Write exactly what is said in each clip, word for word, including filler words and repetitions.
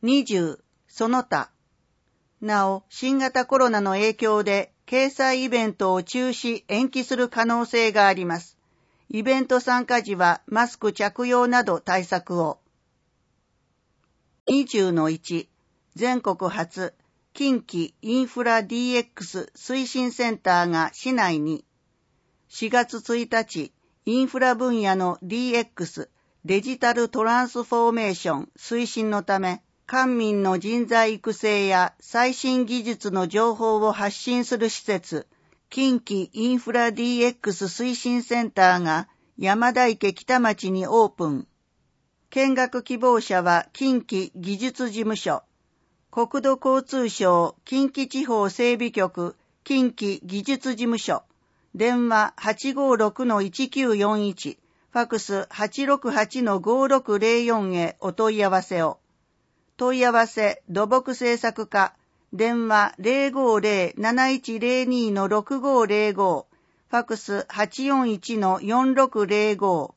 にじゅう、その他。なお、新型コロナの影響で、掲載イベントを中止、延期する可能性があります。イベント参加時はマスク着用など対策を。にじゅうのいち、全国初、近畿インフラ ディーエックス 推進センターが市内に、しがつついたち、インフラ分野の ディーエックス、デジタルトランスフォーメーション推進のため、官民の人材育成や最新技術の情報を発信する施設、近畿インフラ ディーエックス 推進センターが山田池北町にオープン。見学希望者は近畿技術事務所、国土交通省近畿地方整備局近畿技術事務所、電話 はちごろくのいちきゅうよんいち、ファクス はちろくはちのごろくぜろよん へお問い合わせを。問い合わせ土木製作課、電話 ゼロごゼロ なないちゼロにのろくごゼロご、ファクス はちよんいちのよんろくゼロご。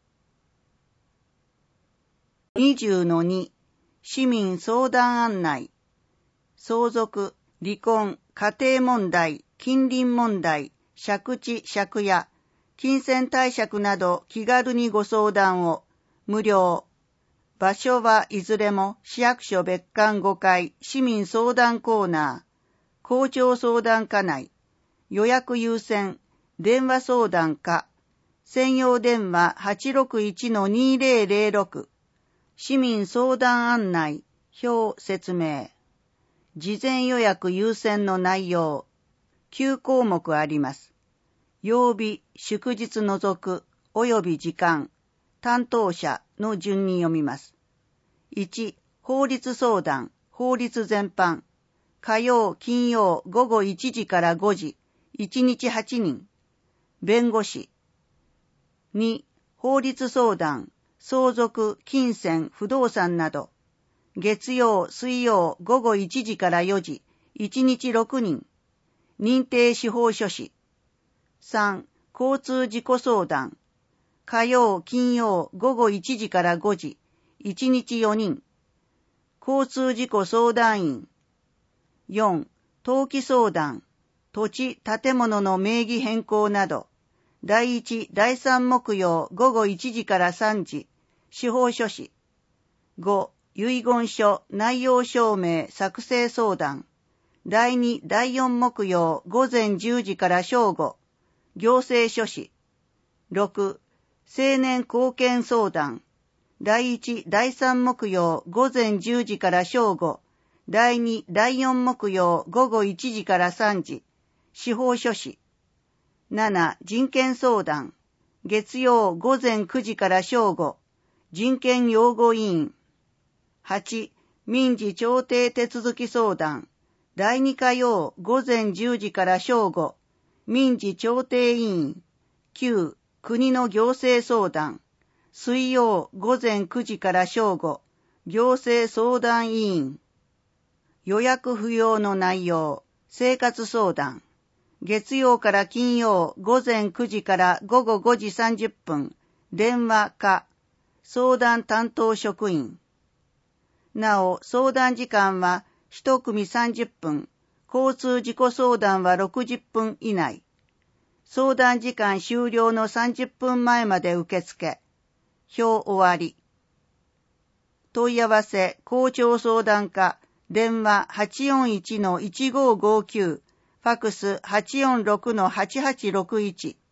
にじゅうのに、市民相談案内。相続、離婚、家庭問題、近隣問題、借地借家、金銭貸借など気軽にご相談を。無料。場所はいずれも市役所別館ごかい市民相談コーナー、校長相談課内、予約優先、電話相談課、専用電話 はちろくいちのにぜろぜろろく、市民相談案内、表説明。事前予約優先の内容、きゅうこうもくあります。曜日、祝日除く、及び時間、担当者の順に読みます。いち、法律相談、法律全般。火曜、金曜、午後いちじからごじ、いちにちはちにん。弁護士。に、法律相談、相続、金銭、不動産など。月曜、水曜、午後いちじからよじ、いちにちろくにん。認定司法書士。さん、交通事故相談。火曜、金曜、午後いちじからごじ、いちにちよにん。交通事故相談員。よん、登記相談。土地、建物の名義変更など。だいいち、だいさん木曜、午後いちじからさんじ、司法書士。ご、遺言書、内容証明、作成相談。だいに、だいよん木曜、午前じゅうじから正午、行政書士。ろく、青年貢献相談。だいいち、だいさん木曜、午前じゅうじから正午、だいに、だいよん木曜、午後いちじからさんじ、司法書士。なな、人権相談。月曜、午前くじから正午、人権擁護委員。はち、民事調停手続き相談。だいに火曜、午前じゅうじから正午、民事調停委員。きゅう、国の行政相談。水曜、午前くじから正午、行政相談委員。予約不要の内容、生活相談。月曜から金曜、午前くじから午後ごじさんじゅっぷん、電話か、相談担当職員。なお、相談時間は一組さんじゅっぷん、交通事故相談はろくじゅっぷん以内。相談時間終了のさんじゅっぷんまえまで受付。表終わり。問い合わせ、校長相談課、電話 はちよんいちのいちごごきゅう、ファクス はちよんろくのはちはちろくいち。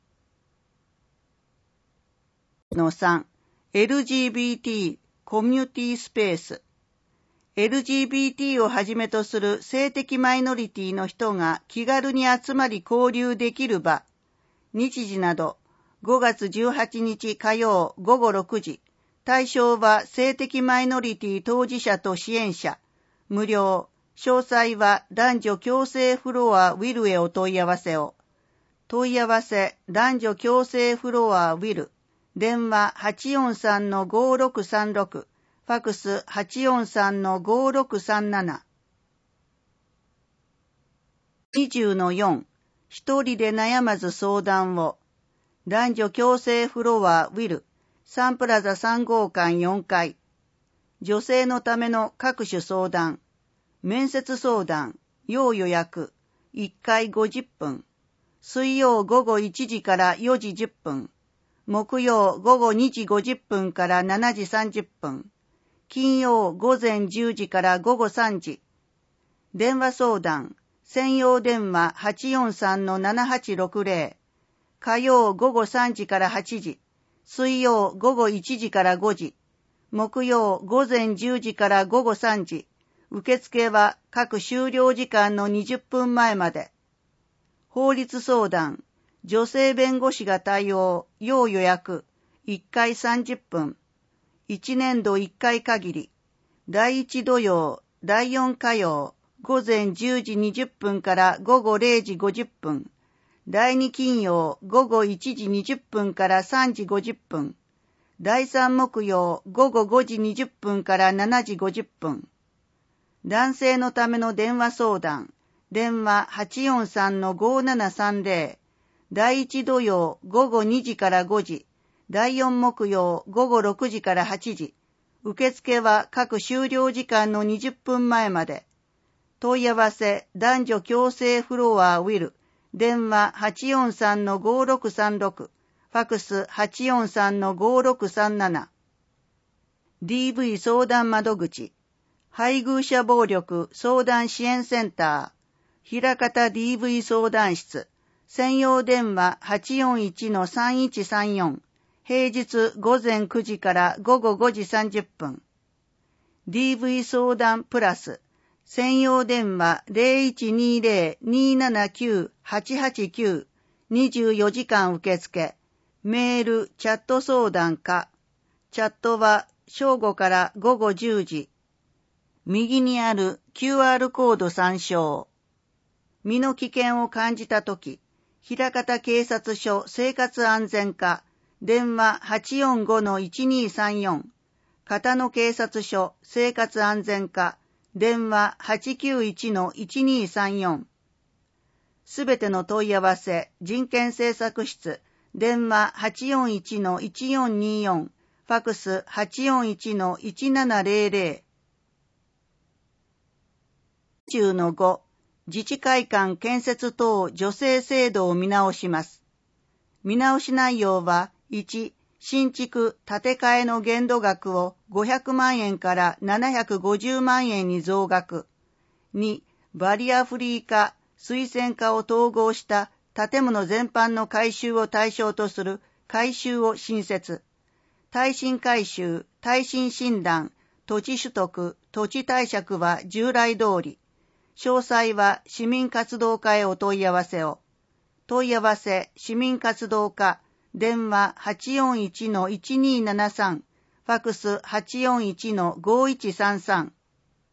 のさん、エルジービーティー コミュニティスペース。エルジービーティー をはじめとする性的マイノリティの人が気軽に集まり交流できる場、日時など、ごがつじゅうはちにち火曜午後ろくじ、対象は性的マイノリティ当事者と支援者、無料、詳細は男女共生フロアウィルへお問い合わせを。問い合わせ、男女共生フロアウィル、電話 はちよんさんのごろくさんろく、ファクス はちよんさんのごろくさんなな。にじゅうのよん、一人で悩まず相談を。男女共生フロアウィル、サンプラザさん号館よんかい。 女性のための各種相談、面接相談、要予約、いっかいごじゅっぷん、水曜午後いちじからよじじゅっぷん、木曜午後にじごじゅっぷんからしちじさんじゅっぷん、金曜午前じゅうじから午後さんじ、電話相談、専用電話 はちよんさんのななはちろくぜろ、火曜午後さんじからはちじ、水曜午後いちじからごじ、木曜午前じゅうじから午後さんじ、受付は各終了時間のにじゅっぷんまえまで。法律相談、女性弁護士が対応、要予約、いっかいさんじゅっぷん、いちねんどいっかい限り、だいいち土曜、だいよん火曜、午前じゅうじにじゅっぷんから午後れいじごじゅっぷん、だいに金曜、午後いちじにじゅっぷんからさんじごじゅっぷん、だいさん木曜、午後ごじにじゅっぷんからしちじごじゅっぷん。男性のための電話相談、電話 はちよんさんのごななさんぜろ、だいいち土曜午後にじからごじ、だいよん木曜午後ろくじからはちじ、受付は各終了時間のにじゅっぷんまえまで。問い合わせ男女共生フロアウィル、電話 はちよんさんのごろくさんろく、ファクス はちよんさんのごろくさんなな。ディーブイ 相談窓口、配偶者暴力相談支援センター、枚方 ディーブイ 相談室、専用電話 はちよんいちのさんいちさんよん、平日午前くじから午後ごじさんじゅっぷん。ディーブイ 相談プラス、専用電話 ゼロいちにゼロ にななきゅう はちはちきゅう、にじゅうよじかん受付、メール、チャット相談か、チャットは正午から午後じゅうじ、右にある キューアール コード参照。身の危険を感じたとき、枚方警察署生活安全課、電話 はちよんごのいちにさんよん、片野警察署生活安全課、電話 はちきゅういちのいちにさんよん。すべての問い合わせ、人権政策室、電話 はちよんいちのいちよんによん、ファクス はちよんいちのいちななぜろぜろ。にじゅうのご、自治会館建設等助成制度を見直します。見直し内容は、いち、新築建て替えの限度額をごひゃくまんえんからななひゃくごじゅうまんえんに増額。に、バリアフリー化、水洗化を統合した建物全般の改修を対象とする改修を新設。耐震改修、耐震診断、土地取得、土地貸借は従来通り。詳細は市民活動課へお問い合わせを。問い合わせ市民活動課、電話 はちよんいちのいちにななさん、ファクス はちよんいちのごいちさんさん。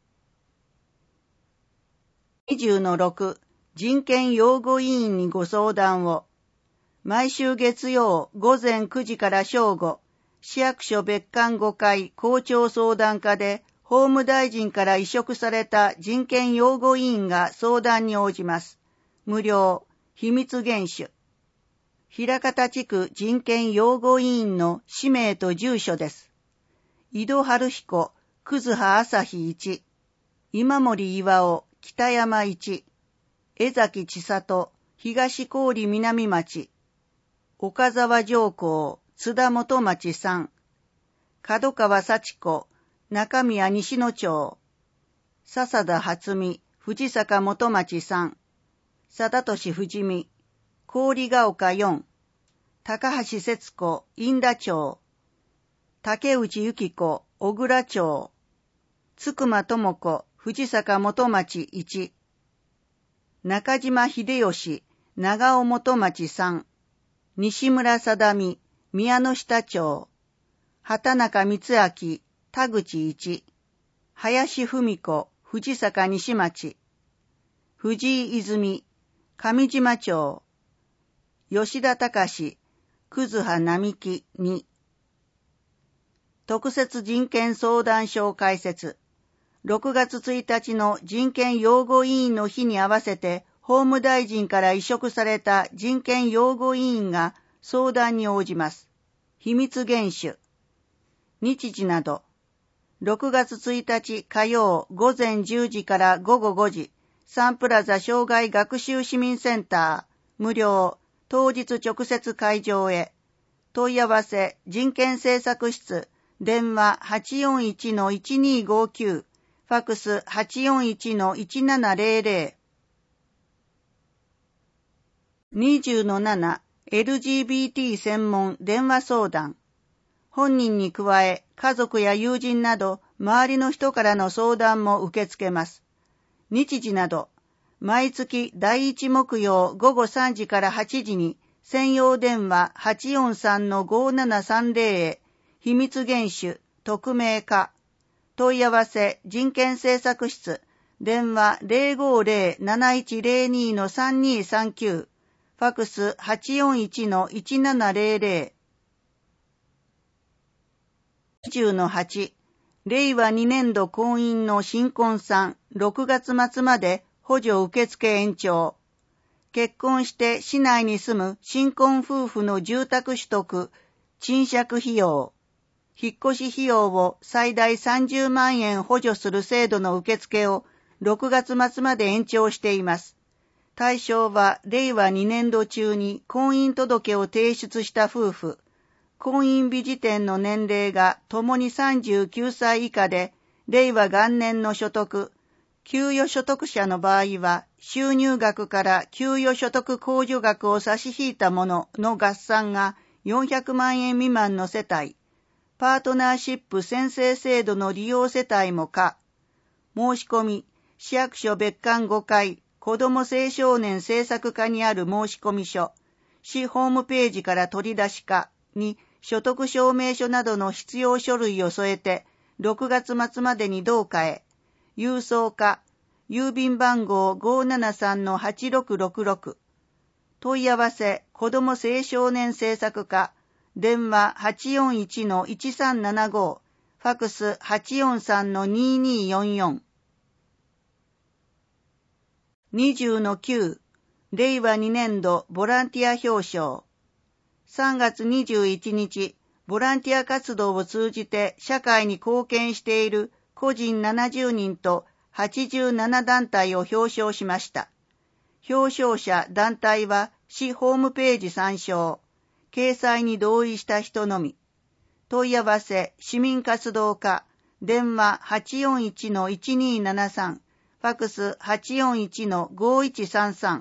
にじゅうのろく、人権擁護委員にご相談を。毎週月曜午前くじから正午、市役所別館ごかい校長相談課で、法務大臣から委嘱された人権擁護委員が相談に応じます。無料、秘密厳守。枚方地区人権擁護委員の氏名と住所です。井戸春彦、葛葉朝日いち、今森岩尾、北山いち、江崎千里、東郡南町、岡沢上皇、津田元町さん、角川幸子、中宮西野町、笹田初美、藤坂元町さん、貞俊藤美、郡ヶ丘よん、高橋節子、印田町、竹内幸子、小倉町、つくま智子、藤坂元町いち、中島秀吉、長尾元町さん、西村貞美、宮の下町、畑中光明、田口いち、林文子、藤坂西町、藤井泉、上島町、吉田隆、葛葉並木に。特設人権相談所開設。ろくがつついたちの人権擁護委員の日に合わせて、法務大臣から委嘱された人権擁護委員が相談に応じます。秘密厳守。日時など。 ろくがつついたち火曜午前じゅうじから午後ごじ、サンプラザ障害学習市民センター、無料、当日直接会場へ。問い合わせ、人権政策室、電話 はちよんいちのいちにーごきゅう、ファックス はちよんいちのいちななぜろぜろ。にじゅうのなな、エルジービーティー 専門電話相談。本人に加え、家族や友人など、周りの人からの相談も受け付けます。日時など、毎月だいいち木曜午後さんじからはちじに、専用電話 はちよんさんのごななさんぜろ へ、秘密厳守、匿名化。問い合わせ、人権政策室、電話 ゼロごゼロ なないちゼロにのさんにーさんきゅう、ファックス はちよんいちのいちななぜろぜろ。にじゅうのはち、れいわにねんど婚姻の新婚さん、ろくがつ末まで補助受付延長。結婚して市内に住む新婚夫婦の住宅取得、賃借費用、引っ越し費用を最大さんじゅうまんえん補助する制度の受付をろくがつ末まで延長しています。対象はれいわにねんど中に婚姻届を提出した夫婦、婚姻日時点の年齢がともにさんじゅうきゅうさい以下で、れいわ元年の所得、給与所得者の場合は、収入額から給与所得控除額を差し引いたものの合算がよんひゃくまんえん未満の世帯、パートナーシップ宣誓制度の利用世帯も可。申し込み、市役所別館ごかい、子ども青少年政策課にある申込書、市ホームページから取り出し課に所得証明書などの必要書類を添えて、ろくがつ末までに同課へ、郵送課、郵便番号 ごーななさんのはちろくろくろく。問い合わせ、子ども青少年政策課、電話 はちよんいちのいちさんななご、ファックス はちよんさんのににーよんよん。にじゅうのきゅう、れいわにねんどボランティア表彰。さんがつにじゅういちにち、ボランティア活動を通じて社会に貢献している個人ななじゅうにんとはちじゅうななだんたいを表彰しました。表彰者団体は市ホームページ参照。掲載に同意した人のみ。問い合わせ、市民活動課、電話 はちよんいちのいちにーななさん、ファックス はちよんいちのごいちさんさん。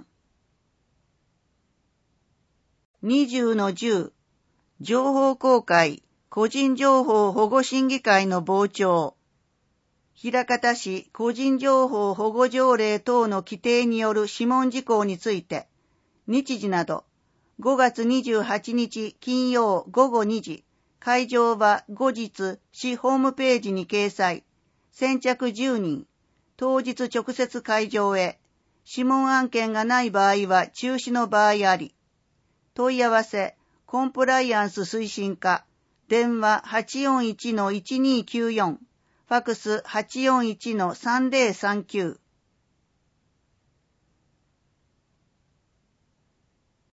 にじゅうのじゅう、情報公開、個人情報保護審議会の傍聴。枚方市個人情報保護条例等の規定による諮問事項について、日時など、ごがつにじゅうはちにち金曜ごごにじ、会場は後日市ホームページに掲載、先着じゅうにん、当日直接会場へ、諮問案件がない場合は中止の場合あり、問い合わせ、コンプライアンス推進課、電話 はちよんいちのいちにーきゅうよん、ファックス はちよんいちのさんぜろさんきゅう。